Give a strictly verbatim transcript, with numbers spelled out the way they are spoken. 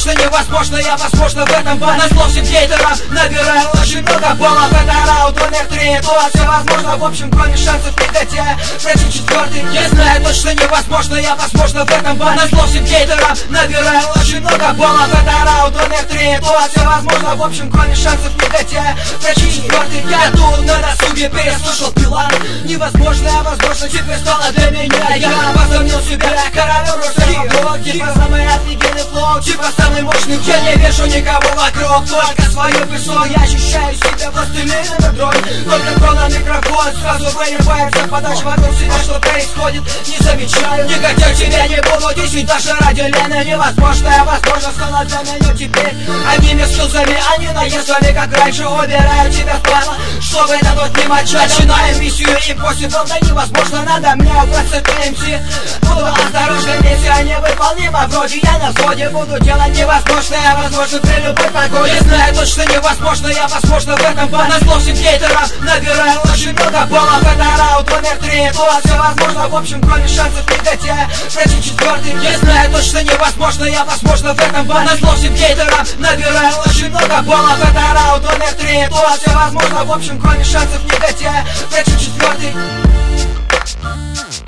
что невозможно, я возможно в этом бан. Назло всем хейтерам набираю очень много баллов. Это раунд номер три, то все возможно. В общем, кроме шансов не дайте пройти четвертый. Я знаю точно невозможно, я возможно в этом бан. Назло всем хейтерам набираю очень много баллов. Это раунд номер три, то все возможно. В общем, кроме шансов не дайте пройти четвертый. Я тут на досуге переслушал план. Невозможно, а возможно теперь стало для меня. Я возомнил себя королем русского блока. Типа самый офигенный флоу, типа самый мощный. Я не вижу никого вокруг, только свою персону. Я ощущаю себя властелином игрой. Только про на микрофон сразу вырывается подача вокруг себя, что происходит, не замечаю. Не хотел тебя, не буду десять, даже ради Лены. Невозможно, а возможно стало для меня теперь. Одними скилзами, а не наездами, как раньше. Убираю тебя в план, чтобы это тут не мочать. Начинаем миссию Impossible, да невозможно, надо мне убраться ТМС. Буду осторожен, миссия невыполнима. Вроде я на взводе, буду делать невозможное, возможно при любой погоде. Не знаю точно невозможно, я возможно в этом бан. Назло всем хейтерам набираю очень много баллов. Это раунд номер три, то все возможно. В общем, кроме шансов не дайте пройти четвертый. Не знаю точно невозможно, я возможно в этом бан. Назло всем хейтерам набираю очень много баллов. Это раунд номер три, то все возможно. В общем, кроме шансов не дайте пройти четвертый.